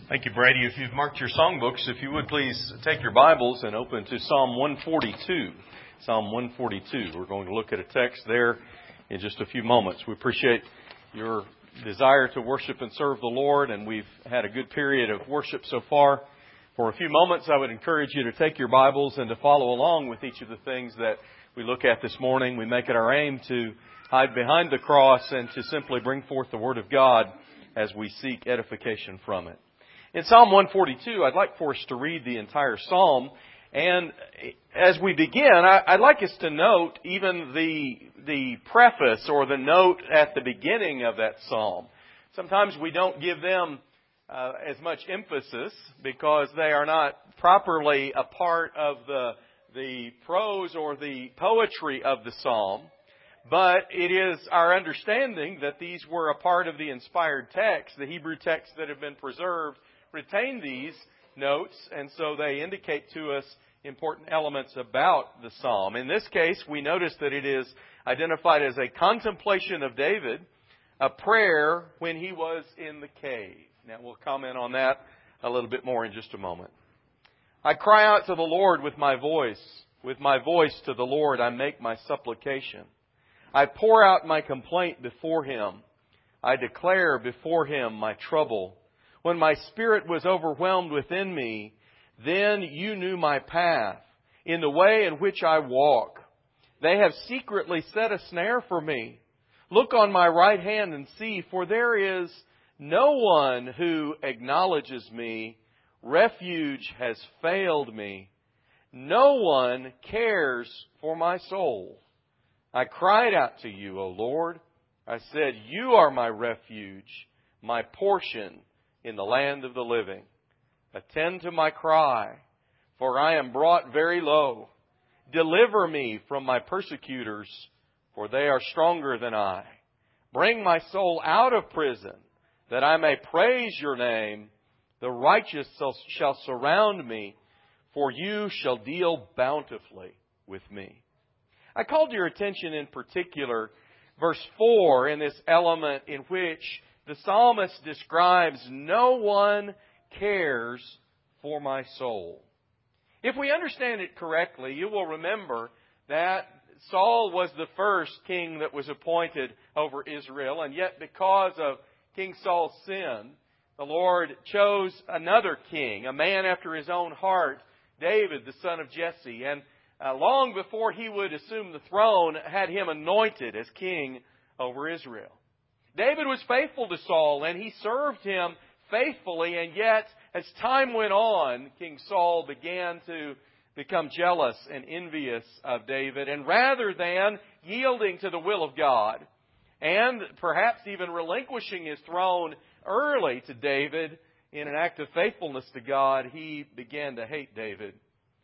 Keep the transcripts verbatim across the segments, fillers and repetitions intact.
Thank you, Brady. If you've marked your songbooks, if you would please take your Bibles and open to Psalm one forty-two. Psalm one forty-two. We're going to look at a text there in just a few moments. We appreciate your desire to worship and serve the Lord, and we've had a good period of worship so far. For a few moments, I would encourage you to take your Bibles and to follow along with each of the things that we look at this morning. We make it our aim to hide behind the cross and to simply bring forth the Word of God as we seek edification from it. In Psalm one forty-two, I'd like for us to read the entire psalm. And as we begin, I'd like us to note even the, the preface or the note at the beginning of that psalm. Sometimes we don't give them uh, as much emphasis because they are not properly a part of the, the prose or the poetry of the psalm. But it is our understanding that these were a part of the inspired text. The Hebrew texts that have been preserved retain these notes, and so they indicate to us important elements about the psalm. In this case, we notice that it is identified as a contemplation of David, a prayer when he was in the cave. Now, we'll comment on that a little bit more in just a moment. I cry out to the Lord with my voice. With my voice to the Lord, I make my supplication. I pour out my complaint before Him. I declare before Him my trouble. When my spirit was overwhelmed within me, then you knew my path, in the way in which I walk. They have secretly set a snare for me. Look on my right hand and see, for there is no one who acknowledges me. Refuge has failed me. No one cares for my soul. I cried out to you, O Lord. I said, you are my refuge, my portion in the land of the living. Attend to my cry, for I am brought very low. Deliver me from my persecutors, for they are stronger than I. Bring my soul out of prison, that I may praise your name. The righteous shall surround me, for you shall deal bountifully with me. I called your attention in particular, verse four, in this element in which the psalmist describes, no one cares for my soul. If we understand it correctly, you will remember that Saul was the first king that was appointed over Israel, and yet because of King Saul's sin, the Lord chose another king, a man after His own heart, David, the son of Jesse, and uh, long before he would assume the throne, had him anointed as king over Israel. David was faithful to Saul, and he served him faithfully, and yet, as time went on, King Saul began to become jealous and envious of David, and rather than yielding to the will of God, and perhaps even relinquishing his throne early to David in an act of faithfulness to God, he began to hate David.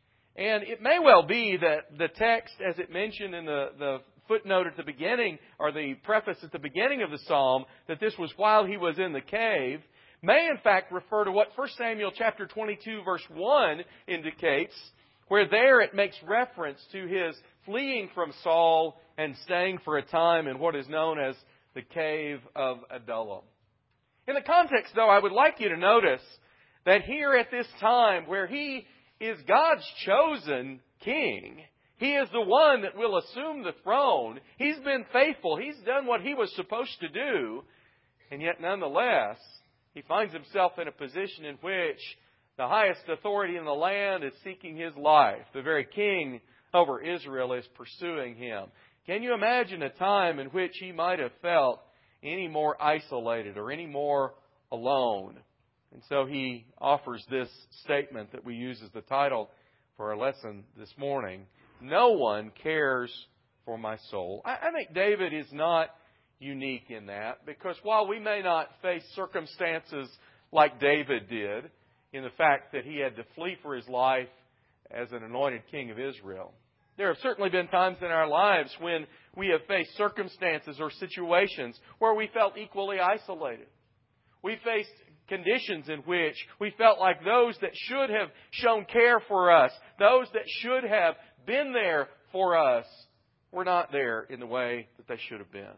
And it may well be that the text, as it mentioned in the, the footnote at the beginning, or the preface at the beginning of the psalm, that this was while he was in the cave, may in fact refer to what First Samuel chapter twenty-two verse one indicates, where there it makes reference to his fleeing from Saul and staying for a time in what is known as the cave of Adullam. In the context, though, I would like you to notice that here at this time where he is God's chosen king, He is the one that will assume the throne. He's been faithful. He's done what he was supposed to do. And yet, nonetheless, he finds himself in a position in which the highest authority in the land is seeking his life. The very king over Israel is pursuing him. Can you imagine a time in which he might have felt any more isolated or any more alone? And so he offers this statement that we use as the title for our lesson this morning. No one cares for my soul. I, I think David is not unique in that, because while we may not face circumstances like David did, in the fact that he had to flee for his life as an anointed king of Israel, there have certainly been times in our lives when we have faced circumstances or situations where we felt equally isolated. We faced conditions in which we felt like those that should have shown care for us, those that should have been there for us, were not there in the way that they should have been.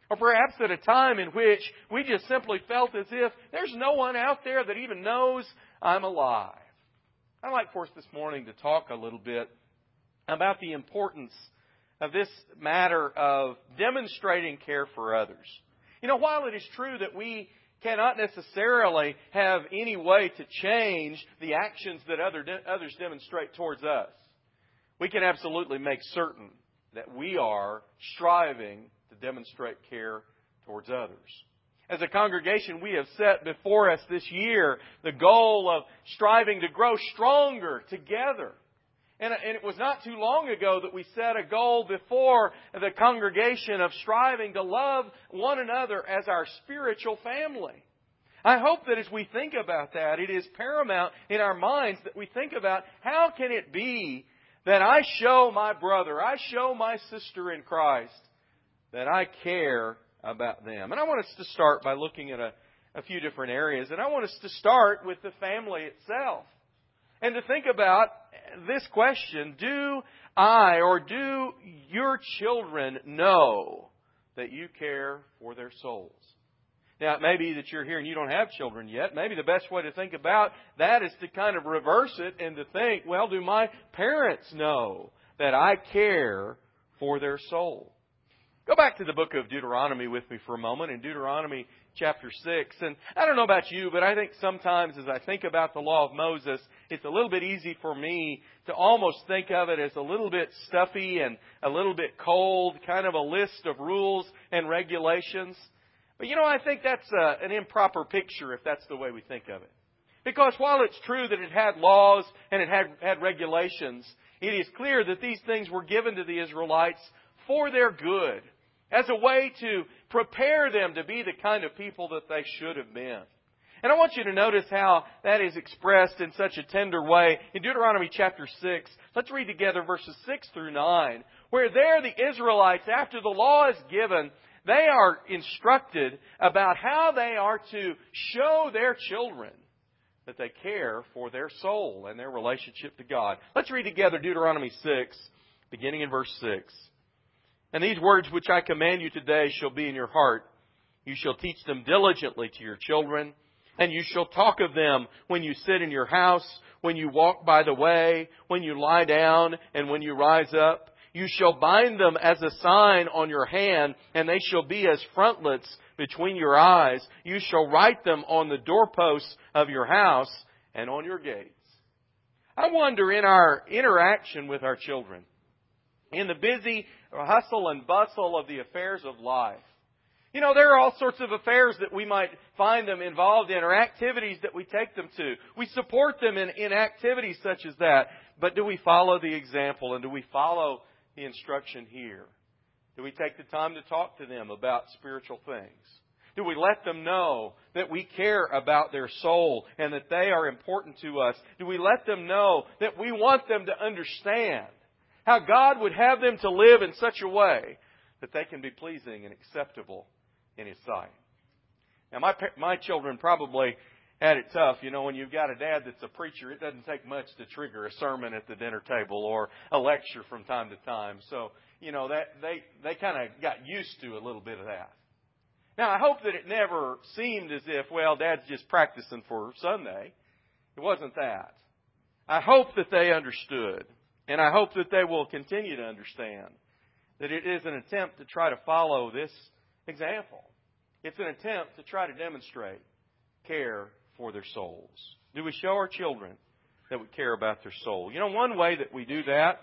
Or perhaps at a time in which we just simply felt as if there's no one out there that even knows I'm alive. I'd like for us this morning to talk a little bit about the importance of this matter of demonstrating care for others. You know, while it is true that we cannot necessarily have any way to change the actions that other de- others demonstrate towards us, we can absolutely make certain that we are striving to demonstrate care towards others. As a congregation, we have set before us this year the goal of striving to grow stronger together. And it was not too long ago that we set a goal before the congregation of striving to love one another as our spiritual family. I hope that as we think about that, it is paramount in our minds that we think about how can it be that I show my brother, I show my sister in Christ, that I care about them. And I want us to start by looking at a, a few different areas. And I want us to start with the family itself. And to think about this question, do I or do your children know that you care for their souls? Now, it may be that you're here and you don't have children yet. Maybe the best way to think about that is to kind of reverse it and to think, well, do my parents know that I care for their soul? Go back to the book of Deuteronomy with me for a moment, in Deuteronomy chapter six. And I don't know about you, but I think sometimes as I think about the law of Moses, it's a little bit easy for me to almost think of it as a little bit stuffy and a little bit cold, kind of a list of rules and regulations. But you know, I think that's a, an improper picture if that's the way we think of it. Because while it's true that it had laws and it had, had regulations, it is clear that these things were given to the Israelites for their good, as a way to prepare them to be the kind of people that they should have been. And I want you to notice how that is expressed in such a tender way. In Deuteronomy chapter six, let's read together verses six through nine, where there the Israelites, after the law is given, they are instructed about how they are to show their children that they care for their soul and their relationship to God. Let's read together Deuteronomy six, beginning in verse six. And these words which I command you today shall be in your heart. You shall teach them diligently to your children, and you shall talk of them when you sit in your house, when you walk by the way, when you lie down, and when you rise up. You shall bind them as a sign on your hand, and they shall be as frontlets between your eyes. You shall write them on the doorposts of your house and on your gates. I wonder, in our interaction with our children, in the busy hustle and bustle of the affairs of life, you know, there are all sorts of affairs that we might find them involved in, or activities that we take them to. We support them in, in activities such as that. But do we follow the example, and do we follow the instruction here? Do we take the time to talk to them about spiritual things? Do we let them know that we care about their soul and that they are important to us? Do we let them know that we want them to understand how God would have them to live in such a way that they can be pleasing and acceptable in His sight? Now, my my children probably had it tough. You know, when you've got a dad that's a preacher, it doesn't take much to trigger a sermon at the dinner table or a lecture from time to time. So, you know, that they, they kind of got used to a little bit of that. Now, I hope that it never seemed as if, well, Dad's just practicing for Sunday. It wasn't that. I hope that they understood, and I hope that they will continue to understand, that it is an attempt to try to follow this example. It's an attempt to try to demonstrate care for their souls. Do we show our children that we care about their soul? You know, one way that we do that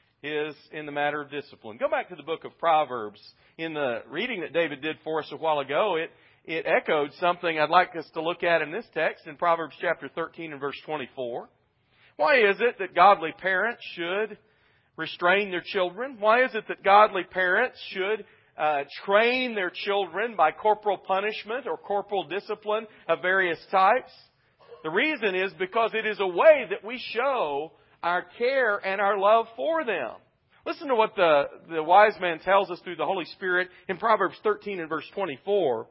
is in the matter of discipline. Go back to the book of Proverbs. In the reading that David did for us a while ago, it, it echoed something I'd like us to look at in this text in Proverbs chapter thirteen and verse twenty-four. Why is it that godly parents should restrain their children? Why is it that godly parents should uh, train their children by corporal punishment or corporal discipline of various types? The reason is because it is a way that we show our care and our love for them. Listen to what the, the wise man tells us through the Holy Spirit in Proverbs thirteen and verse twenty-four.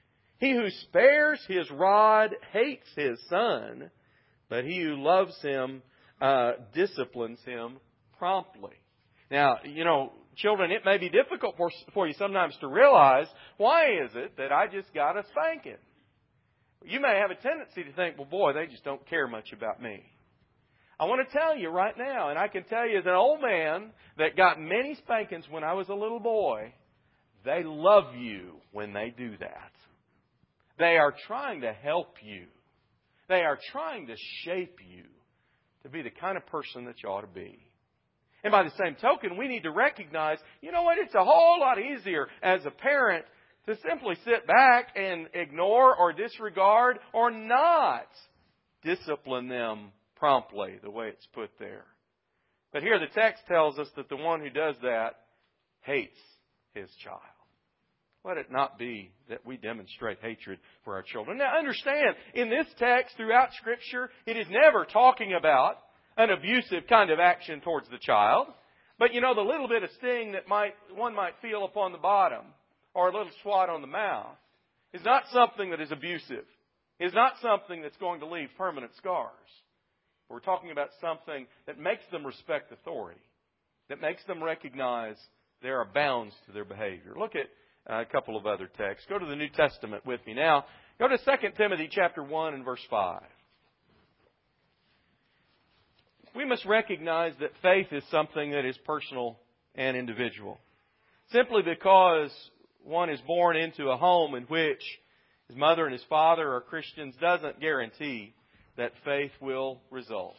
He who spares his rod hates his son, but he who loves him uh, disciplines him promptly. Now, you know, Children, it may be difficult for, for you sometimes to realize, why is it that I just got a spanking? You may have a tendency to think, well, boy, they just don't care much about me. I want to tell you right now, and I can tell you as an old man that got many spankings when I was a little boy, they love you when they do that. They are trying to help you. They are trying to shape you to be the kind of person that you ought to be. And by the same token, we need to recognize, you know what, it's a whole lot easier as a parent to simply sit back and ignore or disregard or not discipline them promptly, the way it's put there. But here the text tells us that the one who does that hates his child. Let it not be that we demonstrate hatred for our children. Now understand, in this text throughout Scripture, it is never talking about an abusive kind of action towards the child. But you know, the little bit of sting that might one might feel upon the bottom, or a little swat on the mouth, is not something that is abusive. Is not something that's going to leave permanent scars. We're talking about something that makes them respect authority, that makes them recognize there are bounds to their behavior. Look at a couple of other texts. Go to the New Testament with me now. Go to Second Timothy chapter one and verse five. We must recognize that faith is something that is personal and individual. Simply because one is born into a home in which his mother and his father are Christians doesn't guarantee that faith will result.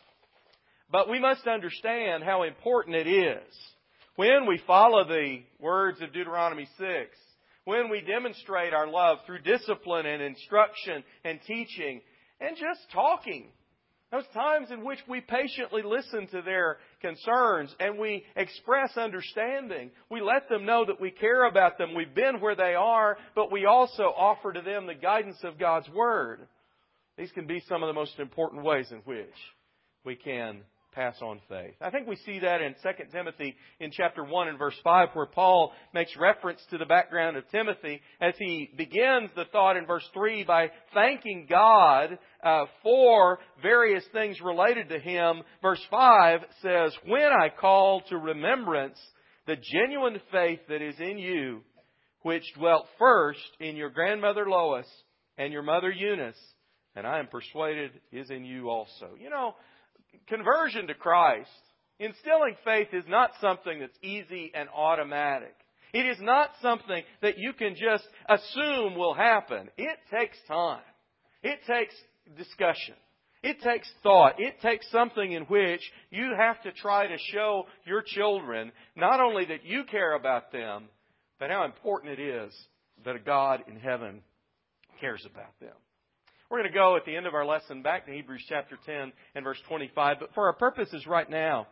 But we must understand how important it is when we follow the words of Deuteronomy six, when we demonstrate our love through discipline and instruction and teaching and just talking. Those times in which we patiently listen to their concerns and we express understanding. We let them know that we care about them. We've been where they are, but we also offer to them the guidance of God's Word. These can be some of the most important ways in which we can pass on faith. I think we see that in Second Timothy in chapter one and verse five, where Paul makes reference to the background of Timothy as he begins the thought in verse three by thanking God uh, for various things related to him. Verse five says, "When I call to remembrance the genuine faith that is in you, which dwelt first in your grandmother Lois and your mother Eunice, and I am persuaded is in you also." You know, conversion to Christ, instilling faith, is not something that's easy and automatic. It is not something that you can just assume will happen. It takes time. It takes discussion. It takes thought. It takes something in which you have to try to show your children not only that you care about them, but how important it is that a God in heaven cares about them. We're going to go at the end of our lesson back to Hebrews chapter ten and verse twenty-five. But for our purposes right now,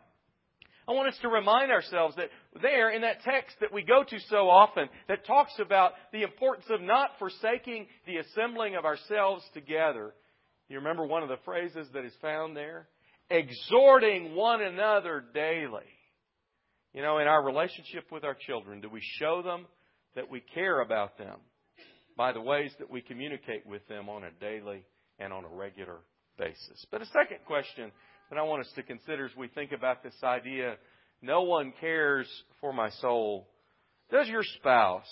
I want us to remind ourselves that there in that text that we go to so often that talks about the importance of not forsaking the assembling of ourselves together. You remember one of the phrases that is found there? Exhorting one another daily. You know, in our relationship with our children, do we show them that we care about them by the ways that we communicate with them on a daily and on a regular basis? But a second question that I want us to consider as we think about this idea, no one cares for my soul. Does your spouse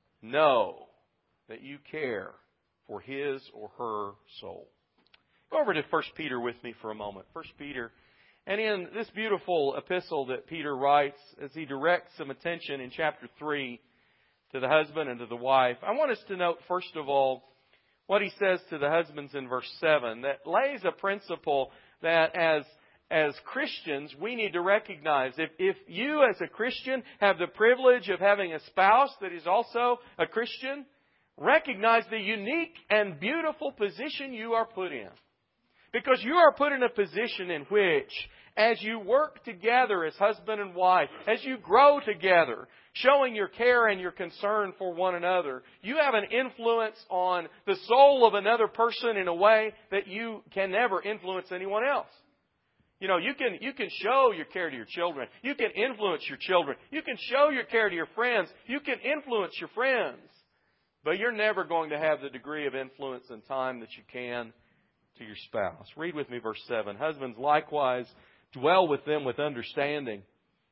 know that you care for his or her soul? Go over to First Peter with me for a moment. First Peter. And in this beautiful epistle that Peter writes, as he directs some attention in chapter three to the husband and to the wife, I want us to note, first of all, what he says to the husbands in verse seven, that lays a principle that as, as Christians we need to recognize. If, if you as a Christian have the privilege of having a spouse that is also a Christian, recognize the unique and beautiful position you are put in. Because you are put in a position in which, as you work together as husband and wife, as you grow together, showing your care and your concern for one another, you have an influence on the soul of another person in a way that you can never influence anyone else. You know, you can, you can show your care to your children. You can influence your children. You can show your care to your friends. You can influence your friends. But you're never going to have the degree of influence and time that you can to your spouse. Read with me verse seven. Husbands, likewise, dwell with them with understanding,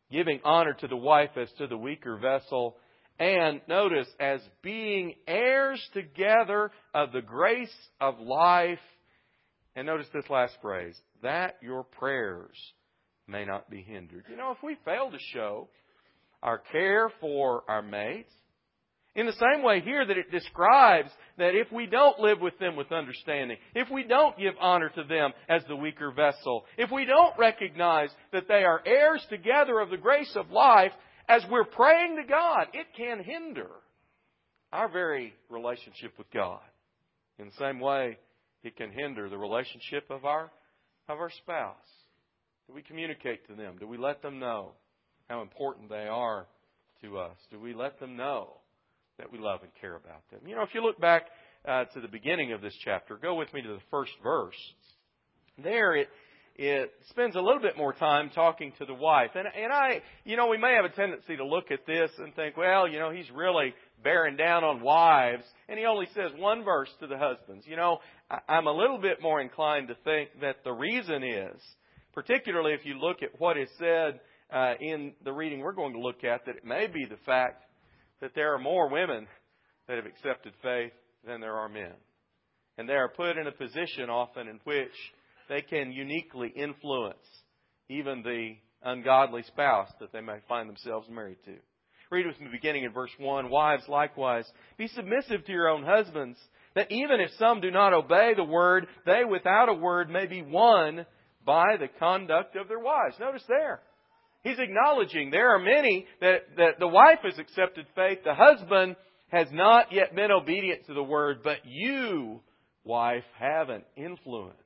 giving honor to the wife as to the weaker vessel, and notice, as being heirs together of the grace of life. And notice this last phrase, that your prayers may not be hindered. You know, if we fail to show our care for our mates, in the same way here that it describes that if we don't live with them with understanding, if we don't give honor to them as the weaker vessel, if we don't recognize that they are heirs together of the grace of life, as we're praying to God, it can hinder our very relationship with God. In the same way, it can hinder the relationship of our, of our spouse. Do we communicate to them? Do we let them know how important they are to us? Do we let them know that we love and care about them? You know, if you look back uh, to the beginning of this chapter, go with me to the first verse. There it it spends a little bit more time talking to the wife. And, and I, you know, we may have a tendency to look at this and think, well, you know, he's really bearing down on wives. And he only says one verse to the husbands. You know, I'm a little bit more inclined to think that the reason is, particularly if you look at what is said uh, in the reading we're going to look at, that it may be the fact that there are more women that have accepted faith than there are men. And they are put in a position often in which they can uniquely influence even the ungodly spouse that they may find themselves married to. Read with me beginning in verse one. Wives, likewise, be submissive to your own husbands, that even if some do not obey the word, they without a word may be won by the conduct of their wives. Notice there, he's acknowledging there are many that, that the wife has accepted faith, the husband has not yet been obedient to the word, but you, wife, have an influence.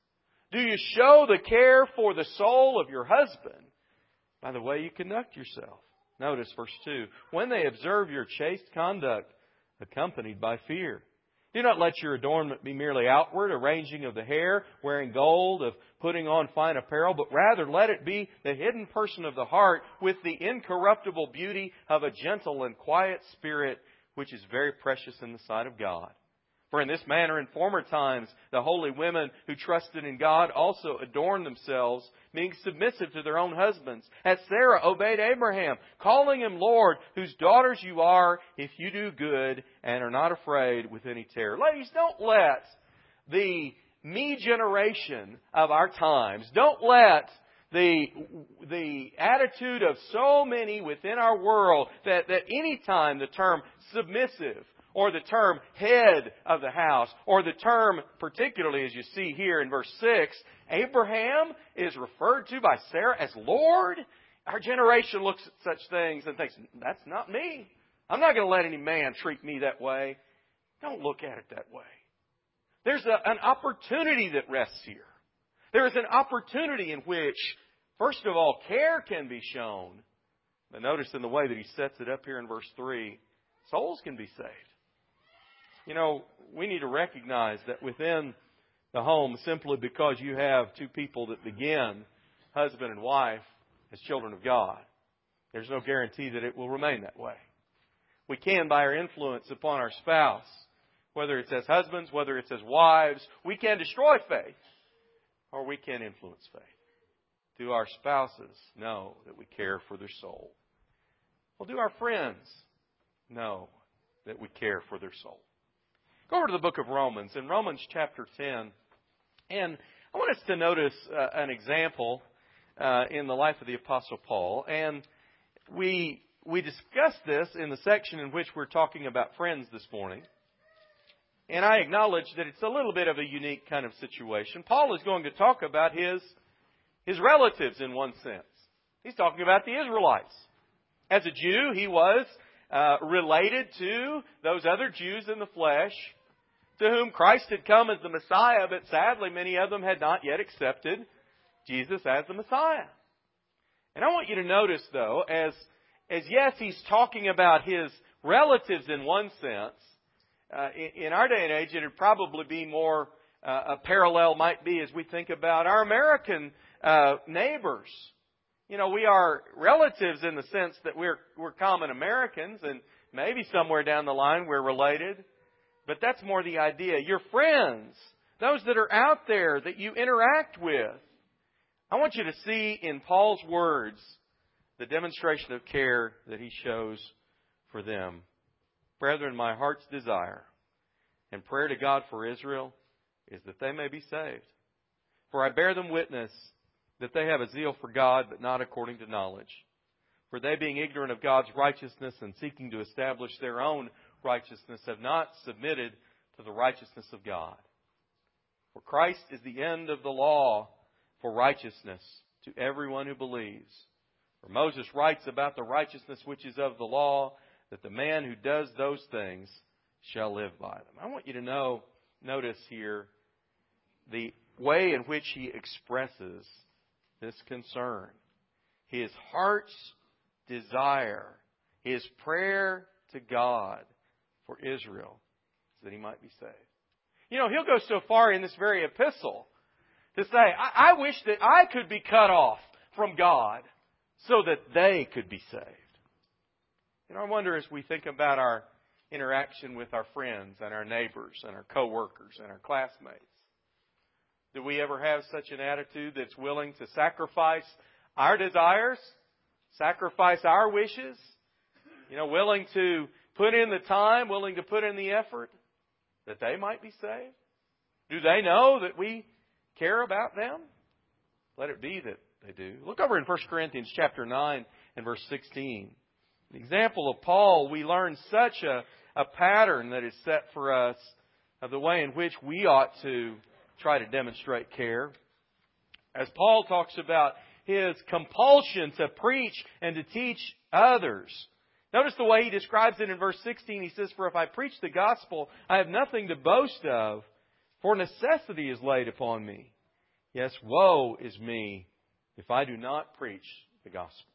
Do you show the care for the soul of your husband by the way you conduct yourself? Notice verse two. When they observe your chaste conduct, accompanied by fear. Do not let your adornment be merely outward, arranging of the hair, wearing gold, of putting on fine apparel, but rather let it be the hidden person of the heart with the incorruptible beauty of a gentle and quiet spirit, which is very precious in the sight of God. For in this manner in former times the holy women who trusted in God also adorned themselves, being submissive to their own husbands, as Sarah obeyed Abraham, calling him Lord, whose daughters you are, if you do good and are not afraid with any terror. Ladies, don't let the me generation of our times, don't let the the attitude of so many within our world that, that any time the term submissive, or the term head of the house, or the term, particularly as you see here in verse six, Abraham is referred to by Sarah as Lord. Our generation looks at such things and thinks, that's not me. I'm not going to let any man treat me that way. Don't look at it that way. There's a, an opportunity that rests here. There is an opportunity in which, first of all, care can be shown. But notice in the way that he sets it up here in verse three, souls can be saved. You know, we need to recognize that within the home, simply because you have two people that begin, husband and wife, as children of God, there's no guarantee that it will remain that way. We can, by our influence upon our spouse, whether it's as husbands, whether it's as wives, we can destroy faith, or we can influence faith. Do our spouses know that we care for their soul? Well, do our friends know that we care for their soul? Go over to the book of Romans, in Romans chapter ten. And I want us to notice uh, an example uh, in the life of the Apostle Paul. And we we discussed this in the section in which we're talking about friends this morning. And I acknowledge that it's a little bit of a unique kind of situation. Paul is going to talk about his, his relatives in one sense. He's talking about the Israelites. As a Jew, he was uh, related to those other Jews in the flesh, to whom Christ had come as the Messiah, but sadly many of them had not yet accepted Jesus as the Messiah. And I want you to notice, though, as, as yes, he's talking about his relatives in one sense, uh, in, in our day and age it would probably be more, uh, a parallel might be as we think about our American uh, neighbors. You know, we are relatives in the sense that we're, we're common Americans, and maybe somewhere down the line we're related. But that's more the idea. Your friends, those that are out there that you interact with. I want you to see in Paul's words the demonstration of care that He shows for them. Brethren, my heart's desire and prayer to God for Israel is that they may be saved. For I bear them witness that they have a zeal for God, but not according to knowledge. For they, being ignorant of God's righteousness and seeking to establish their own righteousness, have not submitted to the righteousness of God. For Christ is the end of the law for righteousness to everyone who believes. For Moses writes about the righteousness which is of the law, that the man who does those things shall live by them. I want you to know, notice here, the way in which he expresses this concern. His heart's desire, his prayer to God for Israel, is that he might be saved. You know, he'll go so far in this very epistle to say, I, I wish that I could be cut off from God so that they could be saved. You know, I wonder as we think about our interaction with our friends and our neighbors and our co-workers and our classmates, do we ever have such an attitude that's willing to sacrifice our desires, sacrifice our wishes, you know, willing to put in the time, willing to put in the effort that they might be saved? Do they know that we care about them? Let it be that they do. Look over in First Corinthians chapter nine and verse sixteen. An example of Paul, we learn such a, a pattern that is set for us of the way in which we ought to try to demonstrate care. As Paul talks about his compulsion to preach and to teach others. Notice the way he describes it in verse sixteen. He says, For if I preach the gospel, I have nothing to boast of, for necessity is laid upon me. Yes, woe is me if I do not preach the gospel.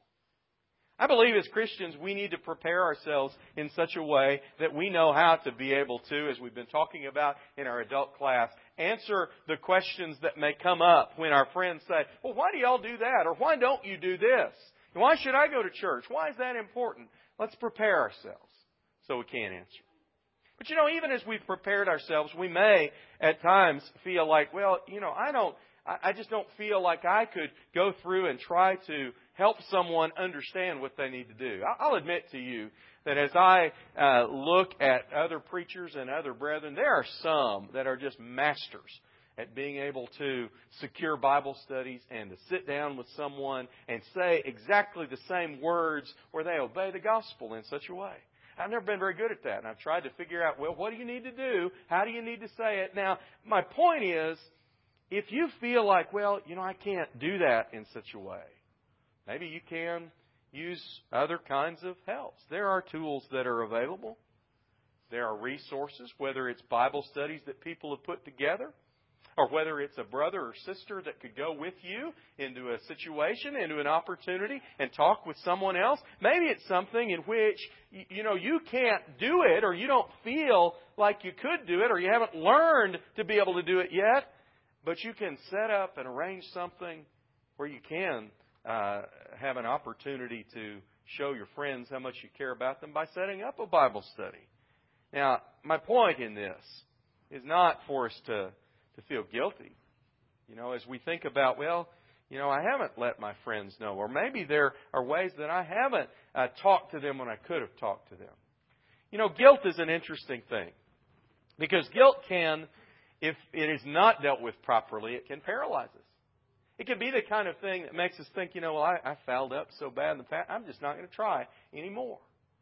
I believe as Christians we need to prepare ourselves in such a way that we know how to be able to, as we've been talking about in our adult class, answer the questions that may come up when our friends say, well, why do y'all do that? Or why don't you do this? And why should I go to church? Why is that important? Let's prepare ourselves so we can answer. But you know, even as we've prepared ourselves, we may at times feel like, well, you know, I don't, I just don't feel like I could go through and try to help someone understand what they need to do. I'll admit to you that as I uh, look at other preachers and other brethren, there are some that are just masters at being able to secure Bible studies and to sit down with someone and say exactly the same words where they obey the gospel in such a way. I've never been very good at that, and I've tried to figure out, well, what do you need to do? How do you need to say it? Now, my point is, if you feel like, well, you know, I can't do that in such a way, maybe you can use other kinds of helps. There are tools that are available. There are resources, whether it's Bible studies that people have put together, or whether it's a brother or sister that could go with you into a situation, into an opportunity, and talk with someone else. Maybe it's something in which, you know, you can't do it, or you don't feel like you could do it, or you haven't learned to be able to do it yet. But you can set up and arrange something where you can uh, have an opportunity to show your friends how much you care about them by setting up a Bible study. Now, my point in this is not for us to, to feel guilty. You know, as we think about, well, you know, I haven't let my friends know, or maybe there are ways that I haven't uh, talked to them when I could have talked to them. You know, guilt is an interesting thing, because guilt can, if it is not dealt with properly, it can paralyze us. It can be the kind of thing that makes us think, you know, well, I, I fouled up so bad in the past, I'm just not going to try anymore.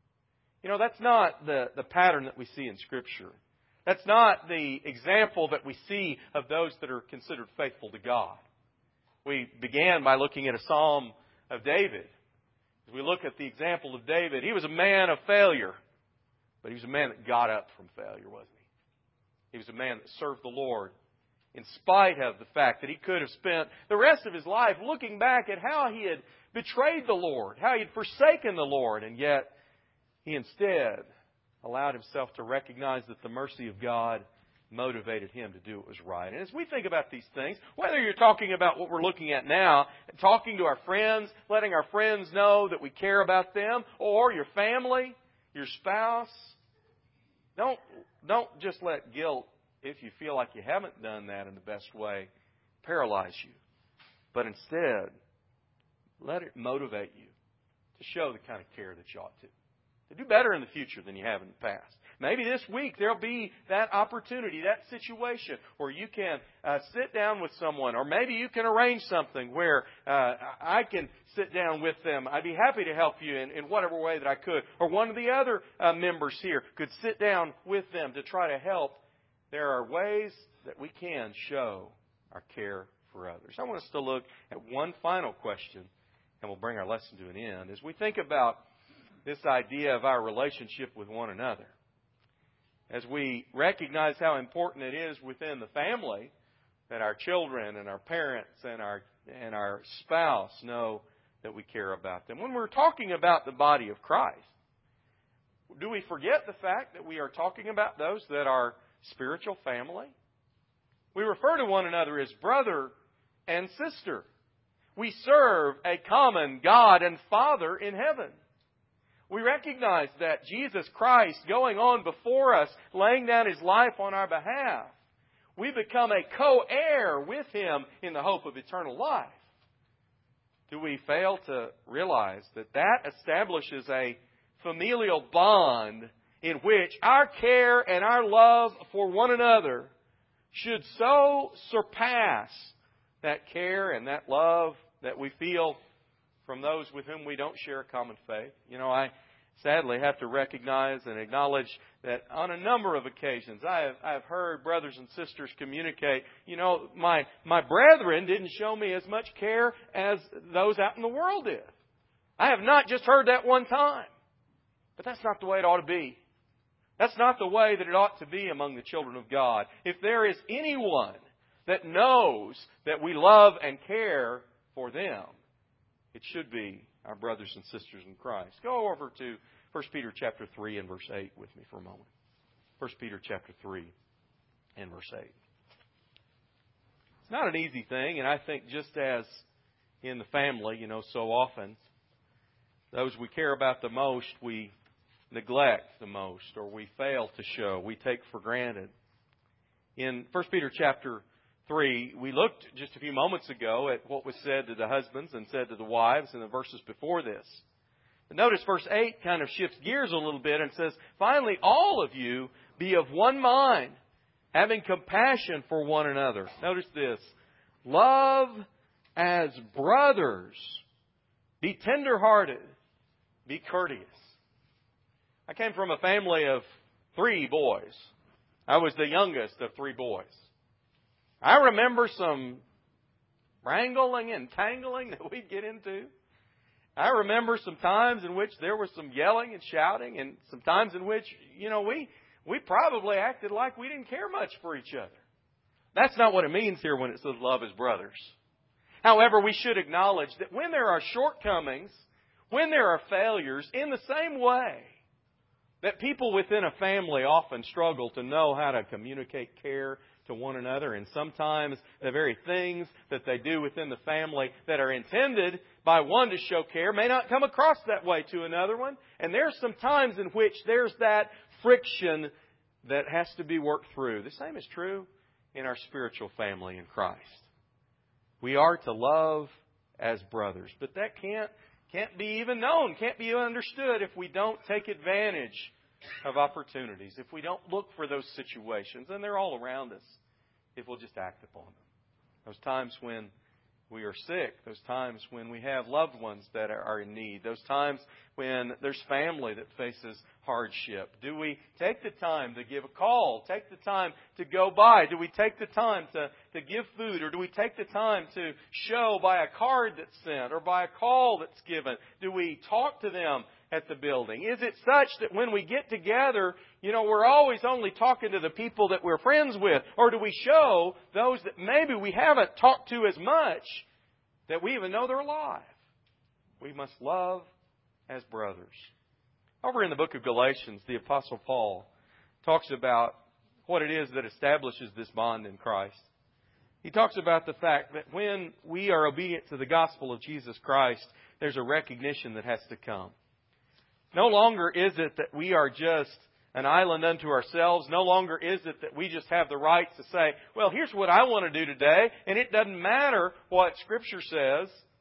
You know, that's not the, the pattern that we see in Scripture. That's not the example that we see of those that are considered faithful to God. We began by looking at a Psalm of David. As we look at the example of David, he was a man of failure, but he was a man that got up from failure, wasn't he? He was a man that served the Lord in spite of the fact that he could have spent the rest of his life looking back at how he had betrayed the Lord, how he had forsaken the Lord, and yet he instead allowed himself to recognize that the mercy of God motivated him to do what was right. And as we think about these things, whether you're talking about what we're looking at now, talking to our friends, letting our friends know that we care about them, or your family, your spouse, don't Don't just let guilt, if you feel like you haven't done that in the best way, paralyze you. But instead, let it motivate you to show the kind of care that you ought to. To do better in the future than you have in the past. Maybe this week there'll be that opportunity, that situation where you can uh, sit down with someone, or maybe you can arrange something where uh, I can sit down with them. I'd be happy to help you in, in whatever way that I could. Or one of the other uh, members here could sit down with them to try to help. There are ways that we can show our care for others. I want us to look at one final question, and we'll bring our lesson to an end. As we think about this idea of our relationship with one another, as we recognize how important it is within the family that our children and our parents and our and our spouse know that we care about them. When we're talking about the body of Christ, do we forget the fact that we are talking about those that are spiritual family? We refer to one another as brother and sister. We serve a common God and Father in heaven. We recognize that Jesus Christ, going on before us, laying down His life on our behalf, we become a co-heir with Him in the hope of eternal life. Do we fail to realize that that establishes a familial bond in which our care and our love for one another should so surpass that care and that love that we feel from those with whom we don't share a common faith? You know, I sadly have to recognize and acknowledge that on a number of occasions I have, I have heard brothers and sisters communicate, you know, my, my brethren didn't show me as much care as those out in the world did. I have not just heard that one time. But that's not the way it ought to be. That's not the way that it ought to be among the children of God. If there is anyone that knows that we love and care for them, it should be our brothers and sisters in Christ. Go over to First Peter chapter three and verse eight with me for a moment. First Peter chapter three and verse eight. It's not an easy thing, and I think just as in the family, you know, so often, those we care about the most, we neglect the most, or we fail to show, we take for granted. In First Peter chapter three, we looked just a few moments ago at what was said to the husbands and said to the wives in the verses before this. But notice verse eight kind of shifts gears a little bit and says, finally, all of you be of one mind, having compassion for one another. Notice this. Love as brothers. Be tender-hearted. Be courteous. I came from a family of three boys. I was the youngest of three boys. I remember some wrangling and tangling that we'd get into. I remember some times in which there was some yelling and shouting, and some times in which, you know, we we probably acted like we didn't care much for each other. That's not what it means here when it says love as brothers. However, we should acknowledge that when there are shortcomings, when there are failures, in the same way that people within a family often struggle to know how to communicate care to one another, and sometimes the very things that they do within the family that are intended by one to show care may not come across that way to another one. And there's some times in which there's that friction that has to be worked through. The same is true in our spiritual family in Christ. We are to love as brothers, but that can't can't be even known, can't be understood if we don't take advantage of opportunities, if we don't look for those situations, and they're all around us, if we'll just act upon them. Those times when we are sick, those times when we have loved ones that are in need, those times when there's family that faces hardship. Do we take the time to give a call? Take the time to go by? Do we take the time to, to give food? Or do we take the time to show by a card that's sent or by a call that's given? Do we talk to them at the building? Is it such that when we get together, you know, we're always only talking to the people that we're friends with? Or do we show those that maybe we haven't talked to as much that we even know they're alive? We must love as brothers. Over in the book of Galatians, the Apostle Paul talks about what it is that establishes this bond in Christ. He talks about the fact that when we are obedient to the gospel of Jesus Christ, there's a recognition that has to come. No longer is it that we are just an island unto ourselves. No longer is it that we just have the right to say, well, here's what I want to do today, and it doesn't matter what Scripture says.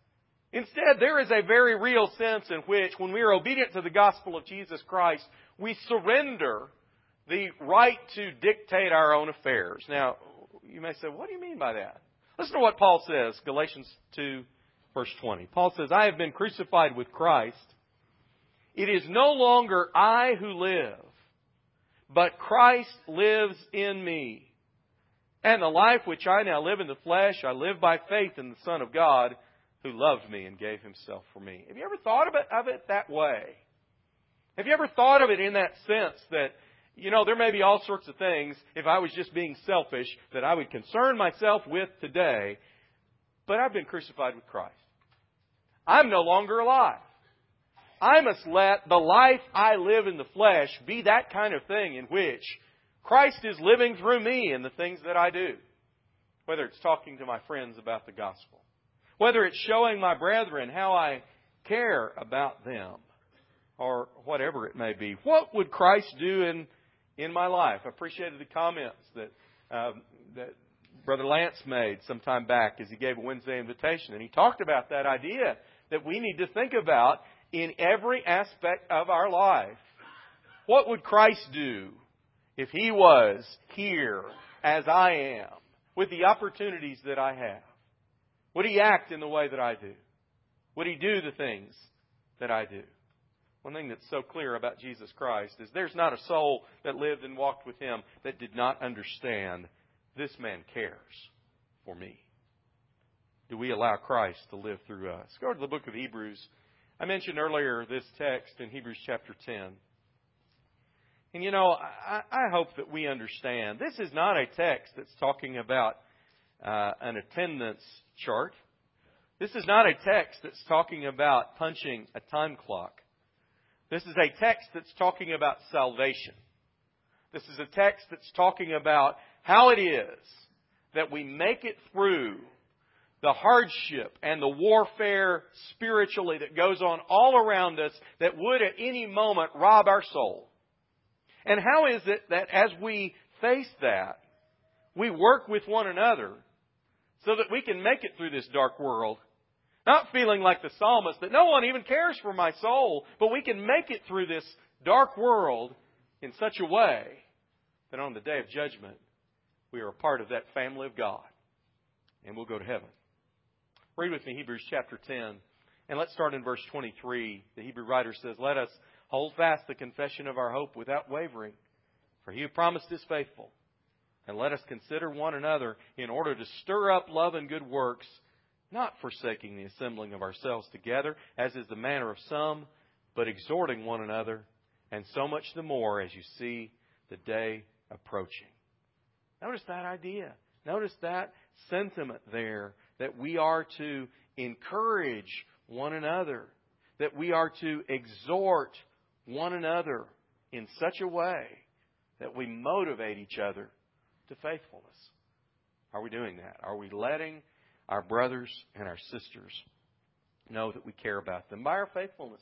Instead, there is a very real sense in which, when we are obedient to the gospel of Jesus Christ, we surrender the right to dictate our own affairs. Now, you may say, what do you mean by that? Listen to what Paul says, Galatians two, verse twenty. Paul says, I have been crucified with Christ. It is no longer I who live, but Christ lives in me. And the life which I now live in the flesh, I live by faith in the Son of God, who loved me and gave Himself for me. Have you ever thought of it, of it that way? Have you ever thought of it in that sense that, you know, there may be all sorts of things, if I was just being selfish, that I would concern myself with today, but I've been crucified with Christ. I'm no longer alive. I must let the life I live in the flesh be that kind of thing in which Christ is living through me in the things that I do. Whether it's talking to my friends about the gospel, whether it's showing my brethren how I care about them, or whatever it may be. What would Christ do in, in my life? I appreciated the comments that, um, that Brother Lance made some time back as he gave a Wednesday invitation. And he talked about that idea that we need to think about in every aspect of our life. What would Christ do if He was here as I am, with the opportunities that I have? Would He act in the way that I do? Would He do the things that I do? One thing that's so clear about Jesus Christ is there's not a soul that lived and walked with Him that did not understand, this man cares for me. Do we allow Christ to live through us? Go to the book of Hebrews. I mentioned earlier this text in Hebrews chapter ten. And you know, I, I hope that we understand, this is not a text that's talking about uh, an attendance chart. This is not a text that's talking about punching a time clock. This is a text that's talking about salvation. This is a text that's talking about how it is that we make it through the hardship and the warfare spiritually that goes on all around us that would at any moment rob our soul. And how is it that as we face that, we work with one another so that we can make it through this dark world? Not feeling like the psalmist, that no one even cares for my soul, but we can make it through this dark world in such a way that on the day of judgment, we are a part of that family of God. And we'll go to heaven. Read with me Hebrews chapter ten. And let's start in verse twenty-three. The Hebrew writer says, let us hold fast the confession of our hope without wavering. For He who promised is faithful. And let us consider one another in order to stir up love and good works, not forsaking the assembling of ourselves together, as is the manner of some, but exhorting one another, and so much the more as you see the day approaching. Notice that idea. Notice that sentiment there, that we are to encourage one another, that we are to exhort one another in such a way that we motivate each other to faithfulness. Are we doing that? Are we letting our brothers and our sisters know that we care about them by our faithfulness,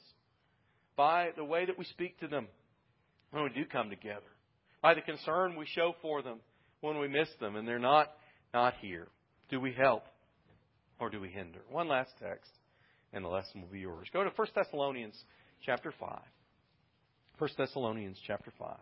by the way that we speak to them when we do come together, by the concern we show for them when we miss them and they're not, not here? Do we help or do we hinder? One last text and the lesson will be yours. Go to First Thessalonians chapter five. First Thessalonians chapter five.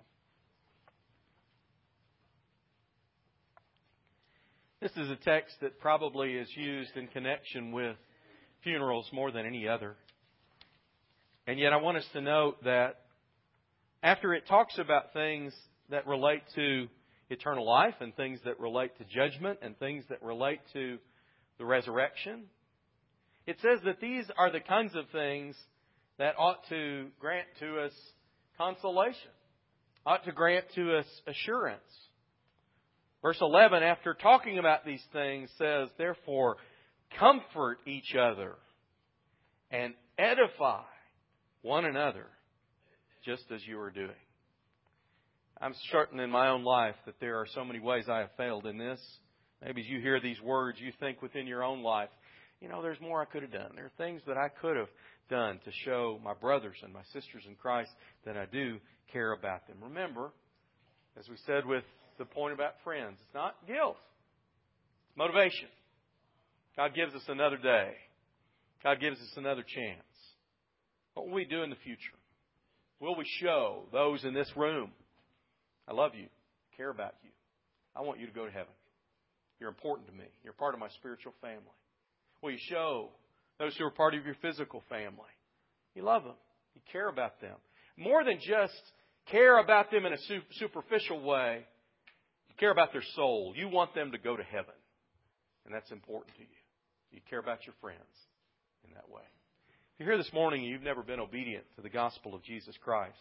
This is a text that probably is used in connection with funerals more than any other. And yet I want us to note that after it talks about things that relate to eternal life and things that relate to judgment and things that relate to the resurrection, it says that these are the kinds of things that ought to grant to us consolation, ought to grant to us assurance. Verse eleven, after talking about these things, says, therefore, comfort each other and edify one another, just as you are doing. I'm certain in my own life that there are so many ways I have failed in this. Maybe as you hear these words, you think within your own life, you know, there's more I could have done. There are things that I could have done to show my brothers and my sisters in Christ that I do care about them. Remember, as we said with the point about friends, it's not guilt. It's motivation. God gives us another day. God gives us another chance. What will we do in the future? Will we show those in this room, I love you, care about you. I want you to go to heaven. You're important to me. You're part of my spiritual family. Will you show those who are part of your physical family? You love them. You care about them. More than just care about them in a superficial way, you care about their soul. You want them to go to heaven. And that's important to you. You care about your friends in that way. If you're here this morning and you've never been obedient to the gospel of Jesus Christ,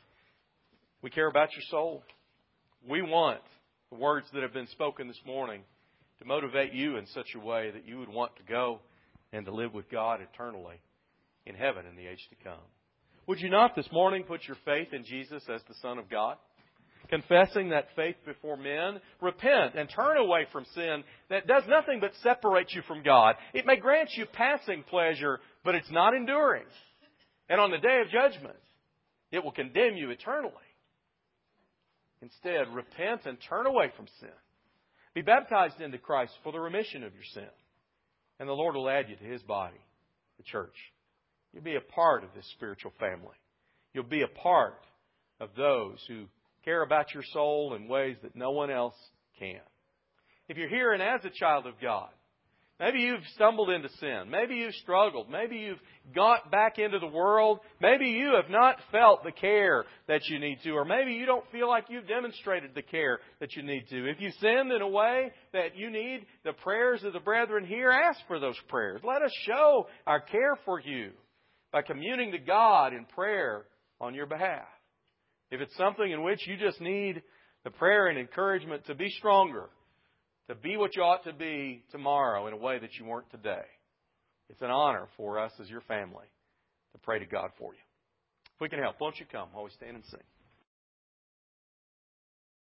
we care about your soul. We want the words that have been spoken this morning to motivate you in such a way that you would want to go and to live with God eternally in heaven in the age to come. Would you not this morning put your faith in Jesus as the Son of God? Confessing that faith before men, repent and turn away from sin that does nothing but separate you from God. It may grant you passing pleasure, but it's not enduring. And on the day of judgment, it will condemn you eternally. Instead, repent and turn away from sin. Be baptized into Christ for the remission of your sin. And the Lord will add you to His body, the church. You'll be a part of this spiritual family. You'll be a part of those who care about your soul in ways that no one else can. If you're here and as a child of God, maybe you've stumbled into sin. Maybe you've struggled. Maybe you've got back into the world. Maybe you have not felt the care that you need to. Or maybe you don't feel like you've demonstrated the care that you need to. If you sinned in a way that you need the prayers of the brethren here, ask for those prayers. Let us show our care for you by communing to God in prayer on your behalf. If it's something in which you just need the prayer and encouragement to be stronger, to be what you ought to be tomorrow in a way that you weren't today, it's an honor for us as your family to pray to God for you. If we can help, won't you come while we stand and sing?